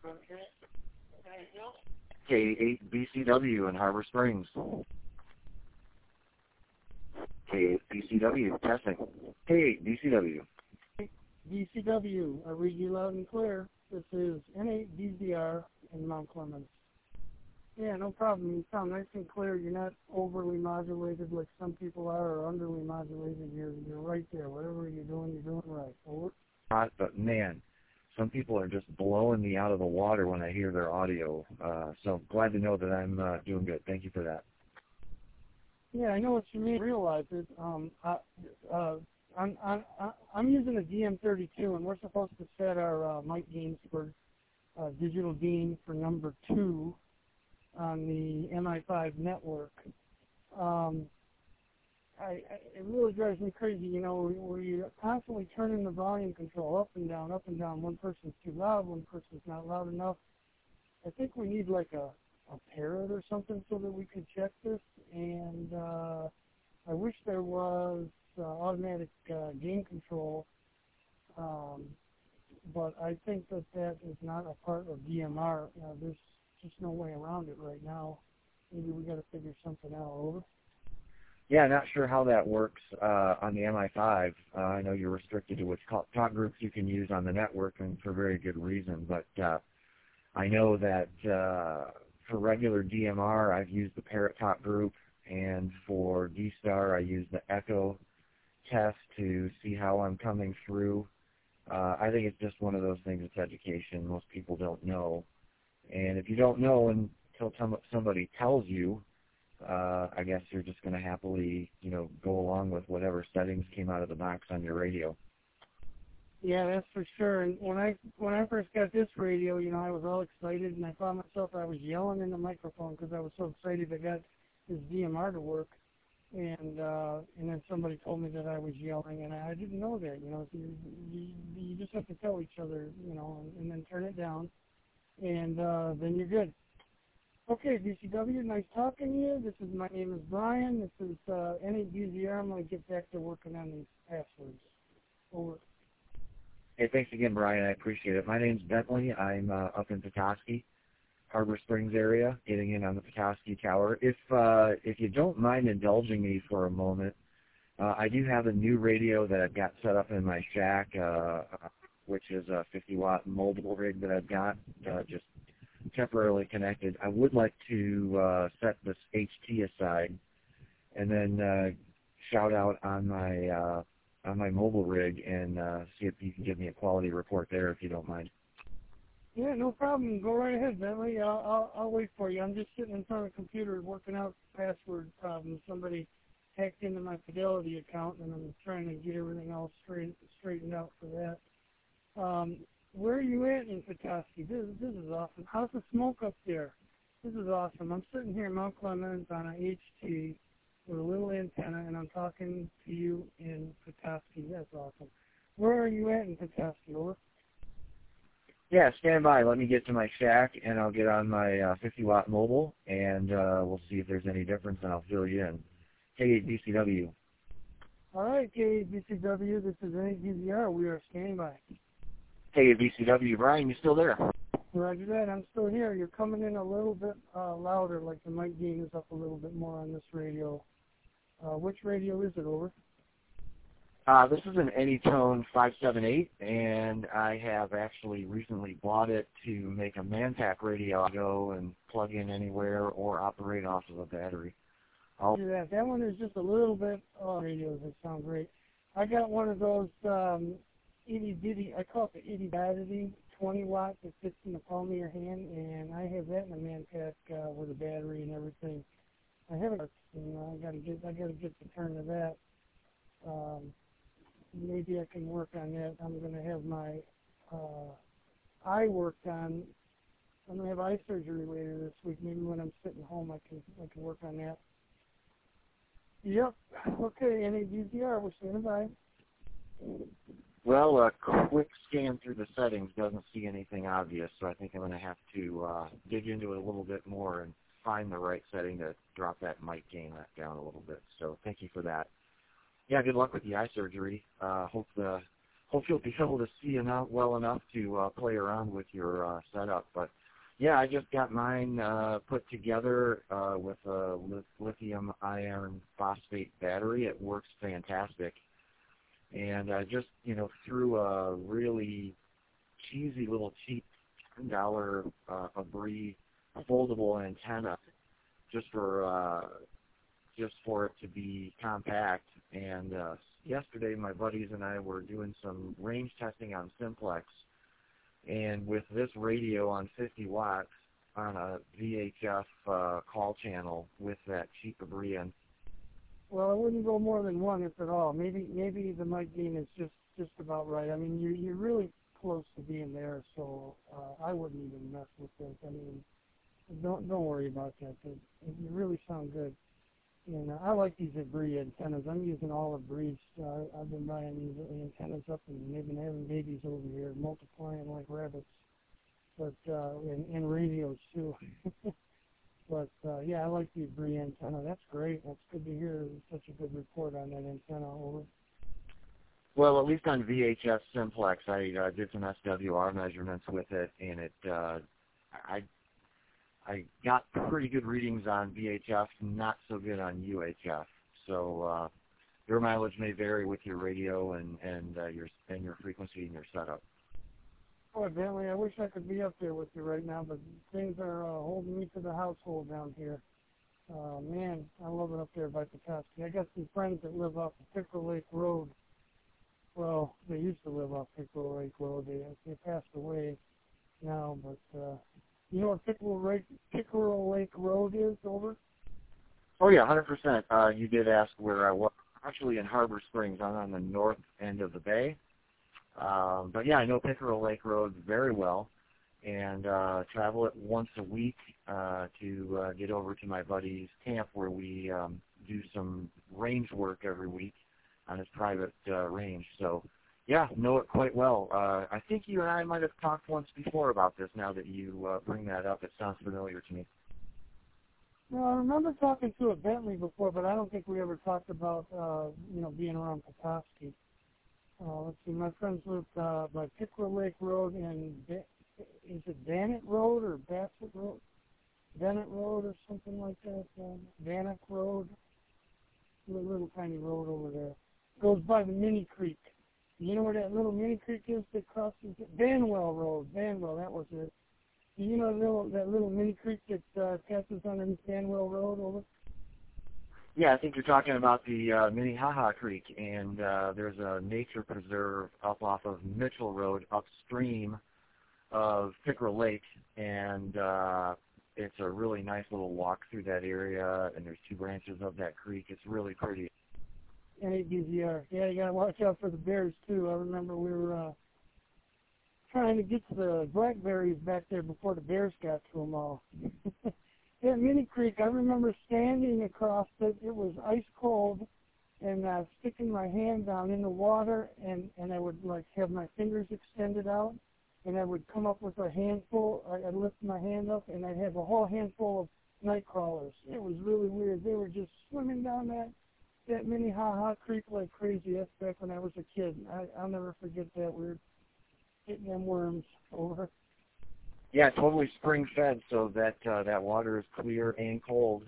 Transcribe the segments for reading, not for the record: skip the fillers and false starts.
K8BCW in Harbor Springs. K8BCW, testing. K8BCW. BCW, I read you loud and clear. This is N8BZR in Mount Clemens. Yeah, no problem. You sound nice and clear. You're not overly modulated like some people are, or underly modulated. You're right there. Whatever you're doing right. Over. But man, some people are just blowing me out of the water when I hear their audio. So glad to know that I'm doing good. Thank you for that. Yeah, I know what you mean. Realize it. I'm using a DM32, and we're supposed to set our mic gains for digital gain for number 2 on the MI5 network. It really drives me crazy, you know, where you're constantly turning the volume control up and down, up and down. One person's too loud, one person's not loud enough. I think we need like a parrot or something so that we could check this, and I wish there was automatic gain control, but I think that is not a part of DMR. There's just no way around it right now. Maybe we got to figure something out. Over. Yeah, not sure how that works on the MI5. I know you're restricted to which talk groups you can use on the network, and for very good reason. But I know that for regular DMR, I've used the Parrot Talk group, and for D-Star, I use the Echo test to see how I'm coming through. I think it's just one of those things. It's education. Most people don't know. And if you don't know until somebody tells you, I guess you're just going to happily, you know, go along with whatever settings came out of the box on your radio. Yeah, that's for sure. And when I first got this radio, you know, I was all excited, and I found myself, I was yelling in the microphone because I was so excited I got this DMR to work. And then somebody told me that I was yelling, and I didn't know that. You know, you just have to tell each other, you know, and then turn it down, and then you're good. Okay, BCW, nice talking to you. My name is Brian. This is N8BZR. I'm going to get back to working on these passwords. Over. Hey, thanks again, Brian. I appreciate it. My name's Bentley. I'm up in Petoskey, Harbor Springs area, getting in on the Petoskey Tower. If you don't mind indulging me for a moment, I do have a new radio that I've got set up in my shack, which is a 50-watt mobile rig that I've got just temporarily connected. I would like to set this HT aside and then shout out on my mobile rig and see if you can give me a quality report there, if you don't mind. Yeah, no problem. Go right ahead, Bentley. I'll wait for you. I'm just sitting in front of the computer working out password problems. Somebody hacked into my Fidelity account, and I'm trying to get everything all straightened out for that. Where are you at in Petoskey? This is awesome. How's the smoke up there? This is awesome. I'm sitting here in Mount Clemens on a HT with a little antenna, and I'm talking to you in Petoskey. That's awesome. Where are you at in Petoskey? Over. Yeah, stand by. Let me get to my shack, and I'll get on my 50-watt mobile, and we'll see if there's any difference, and I'll fill you in. K8BCW. All right, K8BCW. This is N8BZR. We are standing by. K8BCW. Brian, you still there? Roger that. I'm still here. You're coming in a little bit louder, like the mic gain is up a little bit more on this radio. Which radio is it? Over. This is an Anytone 578, and I have actually recently bought it to make a Manpack radio go and plug in anywhere or operate off of a battery. That one is just a little bit radios that sound great. I got one of those itty-bitty, I call it the itty-bitty 20-watt that fits in the palm of your hand, and I have that in a Manpack with a battery and everything. I haven't, I gotta get the turn to that. Maybe I can work on that. I'm going to have my eye worked on. I'm going to have eye surgery later this week. Maybe when I'm sitting home, I can work on that. Yep. Okay, N8BZR, we're standing by. Well, a quick scan through the settings doesn't see anything obvious, so I think I'm going to have to dig into it a little bit more and find the right setting to drop that mic gain down a little bit. So thank you for that. Yeah, good luck with the eye surgery. Hope the hope you'll be able to see enough well enough to play around with your setup. But yeah, I just got mine put together with a lithium iron phosphate battery. It works fantastic. And I just, threw a really cheesy little cheap $10 Abri foldable antenna just for it to be compact. And yesterday my buddies and I were doing some range testing on Simplex, and with this radio on 50 watts on a VHF call channel with that cheap Abri. Well, I wouldn't go more than one, if at all. Maybe the mic gain is just about right. I mean, you're really close to being there, so I wouldn't even mess with this. I mean, don't worry about that. You really sound good. And I like these Abri antennas. I'm using all Abris. I've been buying these antennas up, and they've been having babies over here, multiplying like rabbits. But and radios too. But yeah, I like the Abri antenna. That's great. That's good to hear such a good report on that antenna. Over. Well, at least on VHF Simplex, I did some SWR measurements with it, and I got pretty good readings on VHF, not so good on UHF. So your mileage may vary with your radio and your frequency and your setup. Boy, Bentley, I wish I could be up there with you right now, but things are holding me to the household down here. Man, I love it up there by Petoskey. I got some friends that live off of Pickerel Lake Road. Well, they used to live off Pickerel Lake Road. They passed away now, but you know what Pickerel Lake Road is, over? Oh, yeah, 100%. You did ask where I was. Actually in Harbor Springs. I'm on the north end of the bay. But, yeah, I know Pickerel Lake Road very well, and travel it once a week to get over to my buddy's camp where we do some range work every week on his private range. So, yeah, know it quite well. I think you and I might have talked once before about this. Now that you bring that up, it sounds familiar to me. Well, I remember talking to a Bentley before, but I don't think we ever talked about, being around Petoskey. Let's see, my friends lived by Pickerel Lake Road and, is it Bannock Road or Bassett Road? Bennett Road or something like that? Bannock Road? A little tiny road over there. Goes by the Mini Creek. You know where that little Mini Creek is that crosses it? Banwell Road. Banwell, that was it. You know that little Mini Creek that passes underneath Banwell Road over? Yeah, I think you're talking about the Minnehaha Creek, and there's a nature preserve up off of Mitchell Road upstream of Pickerel Lake, and it's a really nice little walk through that area, and there's two branches of that creek. It's really pretty. NABZR. Yeah, you got to watch out for the bears, too. I remember we were trying to get to the blackberries back there before the bears got to them all. That Mini Creek, I remember standing across it. It was ice cold, and sticking my hand down in the water, and I would have my fingers extended out, and I would come up with a handful. I'd lift my hand up, and I'd have a whole handful of night crawlers. It was really weird. They were just swimming down that Minnehaha Creek like crazy. That's back when I was a kid. I'll never forget that. We were hitting them worms over. Yeah, totally spring-fed, so that water is clear and cold.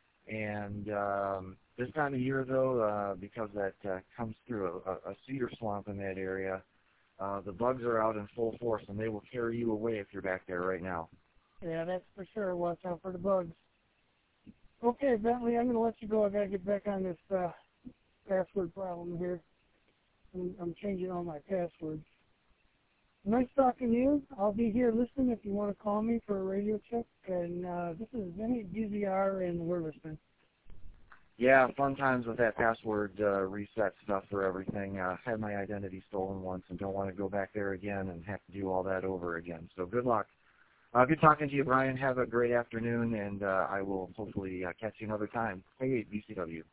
And this time of year, though, because that comes through a cedar swamp in that area, the bugs are out in full force, and they will carry you away if you're back there right now. Yeah, that's for sure. Watch out for the bugs. Okay, Bentley, I'm going to let you go. I got to get back on this password problem here. I'm changing all my passwords. Nice talking to you. I'll be here listening if you want to call me for a radio check. And this is Vinny BZR, and we're listening. Yeah, fun times with that password reset stuff for everything. Had my identity stolen once and don't want to go back there again and have to do all that over again. So good luck. Good talking to you, Brian. Have a great afternoon, and I will hopefully catch you another time. Hey, BCW.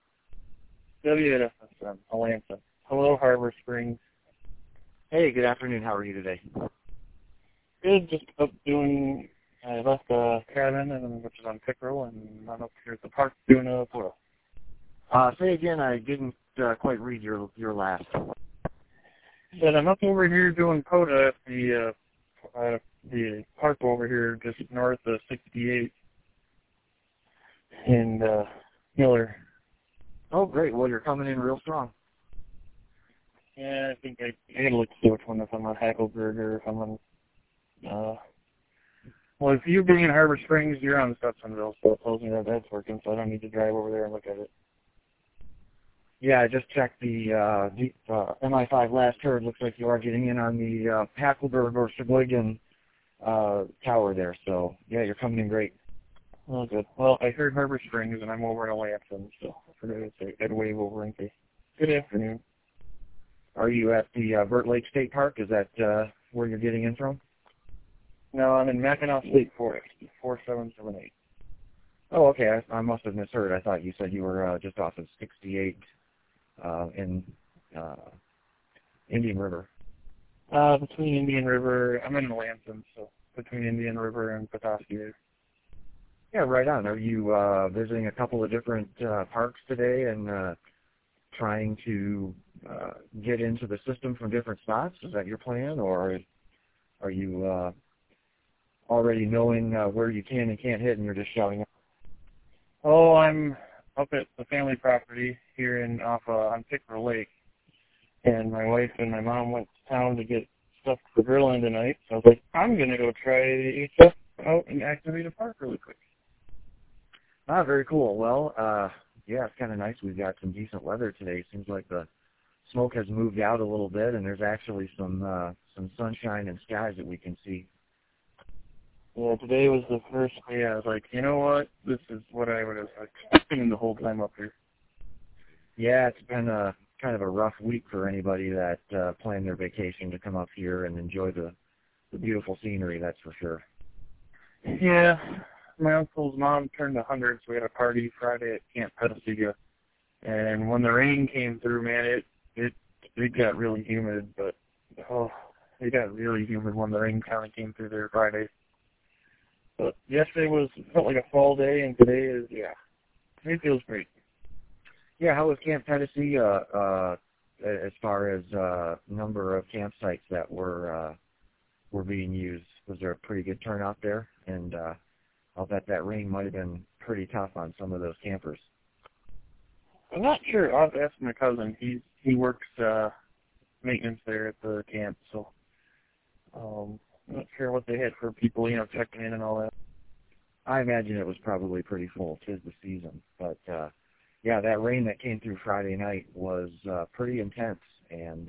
WNFS, Atlanta. Hello, Harbor Springs. Hey, good afternoon. How are you today? Good, just up doing, I left the cabin, which is on Pickerel, and I'm up here at the park doing a photo. Say again, I didn't quite read your last. Said I'm up over here doing POTA at the park over here just north of 68 in Miller. Oh, great. Well, you're coming in real strong. Yeah, I think I gotta look to see which one, if I'm on Hackleburg or if I'm on, well, if you being in Harbor Springs, you're on Stetsonville, so it tells me that that's working, so I don't need to drive over there and look at it. Yeah, I just checked the MI5 last heard. Looks like you are getting in on the Hackleburg or Sheboygan tower there. So, yeah, you're coming in great. Oh, good. Well, I heard Harbor Springs, and I'm over in Lansing, so I figured I'd wave over and say, good afternoon. Are you at the Burt Lake State Park? Is that where you're getting in from? No, I'm in Mackinac State Forest, 4778. Oh, okay. I must have misheard. I thought you said you were just off of 68 in Indian River. Between Indian River, I'm in Lansing, so between Indian River and Petoskey. Yeah, right on. Are you visiting a couple of different parks today and trying to get into the system from different spots? Is that your plan, or are you already knowing where you can and can't hit and you're just shouting out? Oh, I'm up at the family property here on Pickerel Lake, and my wife and my mom went to town to get stuff for grilling tonight, so I was like, I'm going to go try the HF out and activate a park really quick. Ah, very cool. Well, yeah, it's kind of nice. We've got some decent weather today. Seems like the smoke has moved out a little bit, and there's actually some sunshine and skies that we can see. Yeah, today was the first day I was like, you know what? This is what I would have expected the whole time up here. Yeah, it's been kind of a rough week for anybody that planned their vacation to come up here and enjoy the beautiful scenery, that's for sure. Yeah, my uncle's mom turned 100, so we had a party Friday at Camp Petasiga. And when the rain came through, man, it got really humid, but it got really humid when the rain kind of came through there Friday. But yesterday felt like a fall day, and today it feels great. Yeah, how was Camp Petitsie as far as number of campsites that were being used? Was there a pretty good turnout there? And I'll bet that rain might have been pretty tough on some of those campers. I'm not sure. I'll have to ask my cousin. He works maintenance there at the camp, so I'm not sure what they had for people, checking in and all that. I imagine it was probably pretty full. 'Tis the season. But, yeah, that rain that came through Friday night was pretty intense, and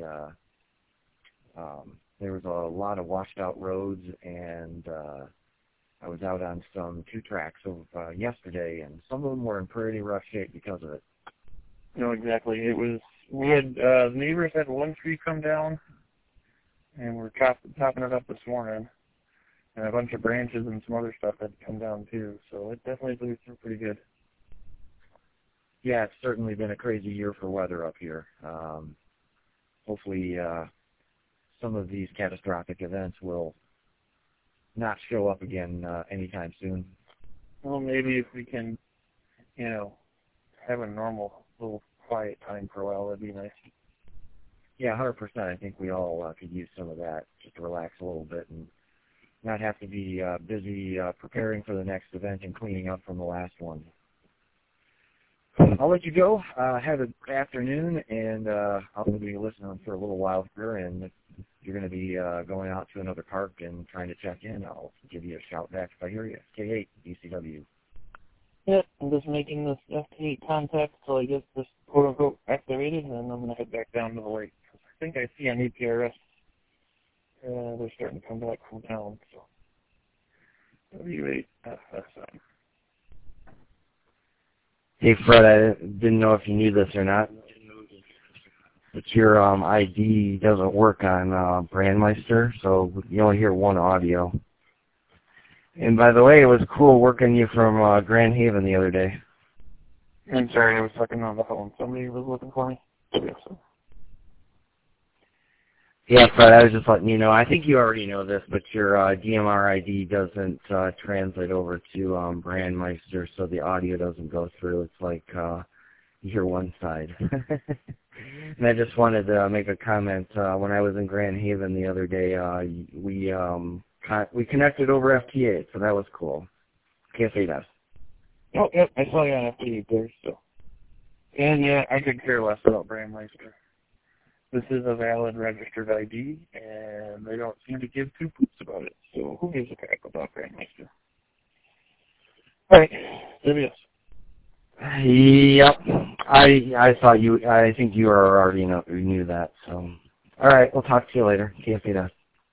there was a lot of washed-out roads, and I was out on some 2-tracks yesterday, and some of them were in pretty rough shape because of it. No, exactly. We had, the neighbors had one tree come down, and we're chopping it up this morning. And a bunch of branches and some other stuff had come down too, so it definitely blew through pretty good. Yeah, it's certainly been a crazy year for weather up here. Hopefully some of these catastrophic events will not show up again anytime soon. Well, maybe if we can, have a normal little quiet time for a while, that'd be nice. Yeah, 100%. I think we all could use some of that, just to relax a little bit and not have to be busy preparing for the next event and cleaning up from the last one. I'll let you go. Have a good afternoon, and I'll be listening for a little while here, and if you're going to be going out to another park and trying to check in, I'll give you a shout back if I hear you. K8, DCW. Yeah, I'm just making this FT8 contact till I get this quote-unquote activated, and then I'm going to head back down to the lake. I think I see on APRS they're starting to come back from town, so W8FSM. Hey, Fred, I didn't know if you knew this or not, but your ID doesn't work on Brandmeister, so you only hear one audio. And by the way, it was cool working you from Grand Haven the other day. I'm sorry, I was talking on the phone. Somebody was looking for me. Yes, sir. Yeah, Fred, I was just letting you know. I think you already know this, but your DMR ID doesn't translate over to Brandmeister, so the audio doesn't go through. It's like You hear one side. And I just wanted to make a comment. When I was in Grand Haven the other day, we connected over FT8, so that was cool. KFA does. Oh, yep, I saw you on FT8 there, so. And yeah, I could care less about Brandmeister. This is a valid registered ID, and they don't seem to give two poops about it, so who gives a crap about Brandmeister? Alright, WS. Yep. I thought you. I think you already knew that. So, all right. We'll talk to you later. KFA does.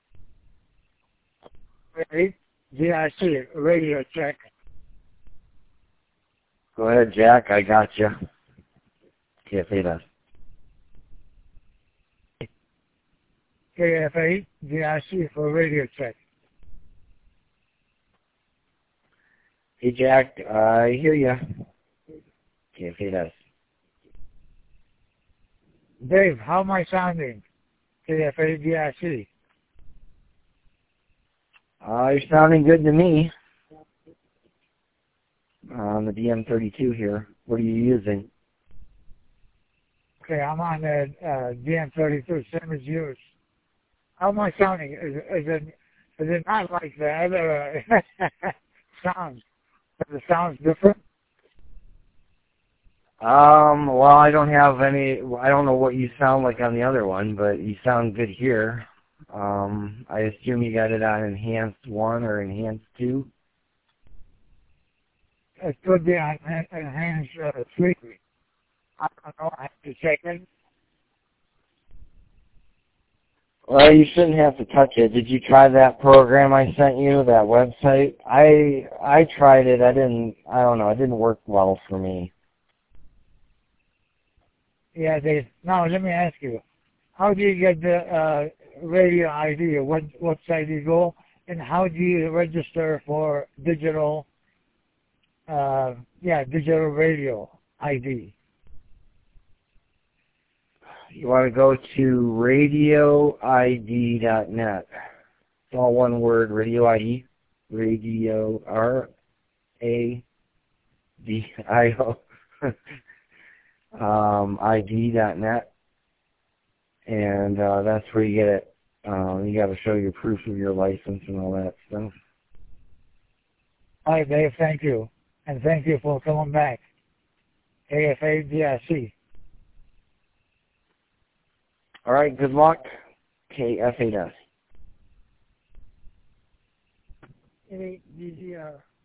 Hey, GIC, radio check. Go ahead, Jack. I got you. KFA does. KFA, GIC for radio check. Hey, Jack. I hear you. KFA does. Dave, how am I sounding? KFA, GIC. You're sounding good to me. On the DM32 here. What are you using? Okay, I'm on the DM32, same as yours. How am I sounding? Is it not like the other sounds? Does it sound different? Well, I don't have any. I don't know what you sound like on the other one, but you sound good here. I assume you got it on Enhanced 1 or Enhanced 2. It could be on Enhanced 3. I don't know. I have to check it. Well, you shouldn't have to touch it. Did you try that program I sent you, that website? I tried it. I don't know. It didn't work well for me. Yeah, now let me ask you, how do you get the radio ID, or what website do you go, and how do you register for digital digital radio ID? You want to go to radioid.net. It's all one word, radio ID. Radio, R-A-D-I-O. ID.net. And that's where you get it. You got to show your proof of your license and all that stuff. All right, Dave, thank you. And thank you for coming back. KFA-DIC. All right, good luck. KFA does. DGR.